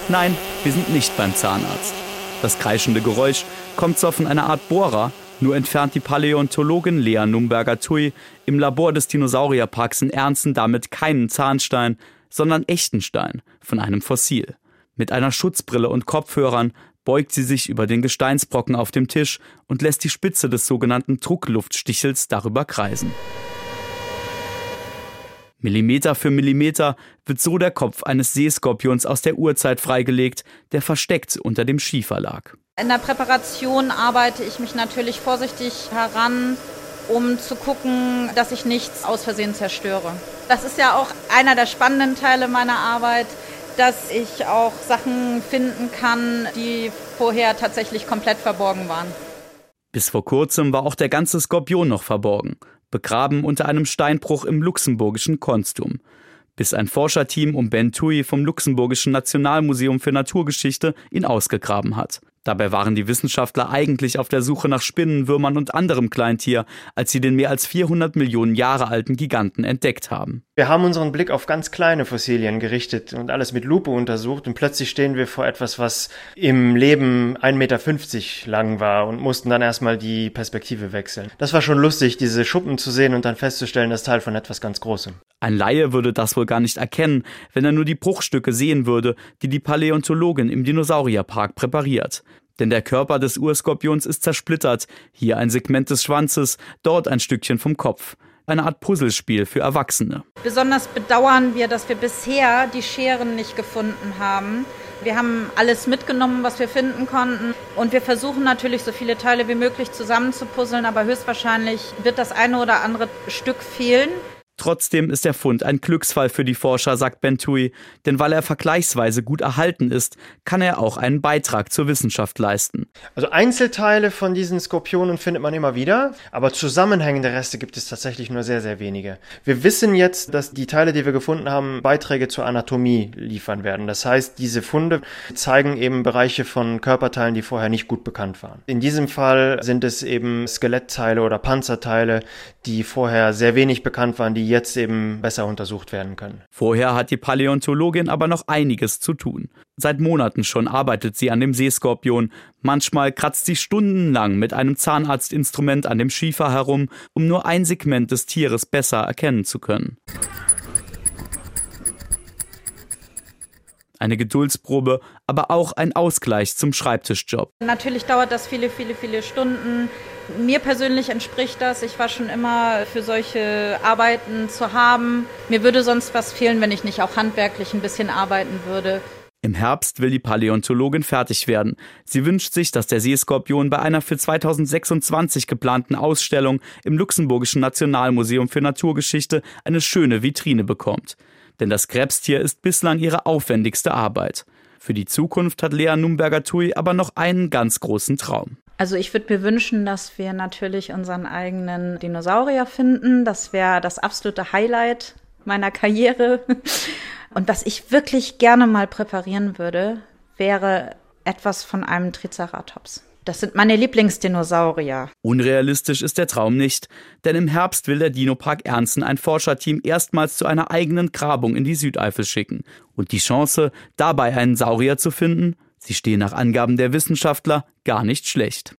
Nein, wir sind nicht beim Zahnarzt. Das kreischende Geräusch kommt zwar von einer Art Bohrer, nur entfernt die Paläontologin Lea Numberger-Thuy im Labor des Dinosaurierparks in Ernsten damit keinen Zahnstein, sondern echten Stein von einem Fossil. Mit einer Schutzbrille und Kopfhörern beugt sie sich über den Gesteinsbrocken auf dem Tisch und lässt die Spitze des sogenannten Druckluftstichels darüber kreisen. Millimeter für Millimeter wird so der Kopf eines Seeskorpions aus der Urzeit freigelegt, der versteckt unter dem Schiefer lag. In der Präparation arbeite ich mich natürlich vorsichtig heran, um zu gucken, dass ich nichts aus Versehen zerstöre. Das ist ja auch einer der spannenden Teile meiner Arbeit, dass ich auch Sachen finden kann, die vorher tatsächlich komplett verborgen waren. Bis vor kurzem war auch der ganze Skorpion noch verborgen, begraben unter einem Steinbruch im luxemburgischen Konstum. Bis ein Forscherteam um Ben Thuy vom Luxemburgischen Nationalmuseum für Naturgeschichte ihn ausgegraben hat. Dabei waren die Wissenschaftler eigentlich auf der Suche nach Spinnen, Würmern und anderem Kleintier, als sie den mehr als 400 Millionen Jahre alten Giganten entdeckt haben. Wir haben unseren Blick auf ganz kleine Fossilien gerichtet und alles mit Lupe untersucht und plötzlich stehen wir vor etwas, was im Leben 1,50 Meter lang war und mussten dann erstmal die Perspektive wechseln. Das war schon lustig, diese Schuppen zu sehen und dann festzustellen, das ist Teil von etwas ganz Großem. Ein Laie würde das wohl gar nicht erkennen, wenn er nur die Bruchstücke sehen würde, die die Paläontologin im Dinosaurierpark präpariert. Denn der Körper des Urskorpions ist zersplittert, hier ein Segment des Schwanzes, dort ein Stückchen vom Kopf. Eine Art Puzzlespiel für Erwachsene. Besonders bedauern wir, dass wir bisher die Scheren nicht gefunden haben. Wir haben alles mitgenommen, was wir finden konnten. Und wir versuchen natürlich, so viele Teile wie möglich zusammenzupuzzeln, aber höchstwahrscheinlich wird das eine oder andere Stück fehlen. Trotzdem ist der Fund ein Glücksfall für die Forscher, sagt Ben Thuy, denn weil er vergleichsweise gut erhalten ist, kann er auch einen Beitrag zur Wissenschaft leisten. Also Einzelteile von diesen Skorpionen findet man immer wieder, aber zusammenhängende Reste gibt es tatsächlich nur sehr, sehr wenige. Wir wissen jetzt, dass die Teile, die wir gefunden haben, Beiträge zur Anatomie liefern werden. Das heißt, diese Funde zeigen eben Bereiche von Körperteilen, die vorher nicht gut bekannt waren. In diesem Fall sind es eben Skelettteile oder Panzerteile, die vorher sehr wenig bekannt waren, die jetzt eben besser untersucht werden können. Vorher hat die Paläontologin aber noch einiges zu tun. Seit Monaten schon arbeitet sie an dem Seeskorpion. Manchmal kratzt sie stundenlang mit einem Zahnarztinstrument an dem Schiefer herum, um nur ein Segment des Tieres besser erkennen zu können. Eine Geduldsprobe, aber auch ein Ausgleich zum Schreibtischjob. Natürlich dauert das viele Stunden. Mir persönlich entspricht das. Ich war schon immer für solche Arbeiten zu haben. Mir würde sonst was fehlen, wenn ich nicht auch handwerklich ein bisschen arbeiten würde. Im Herbst will die Paläontologin fertig werden. Sie wünscht sich, dass der Seeskorpion bei einer für 2026 geplanten Ausstellung im Luxemburgischen Nationalmuseum für Naturgeschichte eine schöne Vitrine bekommt. Denn das Krebstier ist bislang ihre aufwendigste Arbeit. Für die Zukunft hat Lea Numberger-Thuy aber noch einen ganz großen Traum. Also ich würde mir wünschen, dass wir natürlich unseren eigenen Dinosaurier finden. Das wäre das absolute Highlight meiner Karriere. Und was ich wirklich gerne mal präparieren würde, wäre etwas von einem Triceratops. Das sind meine Lieblingsdinosaurier. Unrealistisch ist der Traum nicht, denn im Herbst will der Dinopark Ernsten ein Forscherteam erstmals zu einer eigenen Grabung in die Südeifel schicken. Und die Chance, dabei einen Saurier zu finden, sie stehen nach Angaben der Wissenschaftler gar nicht schlecht.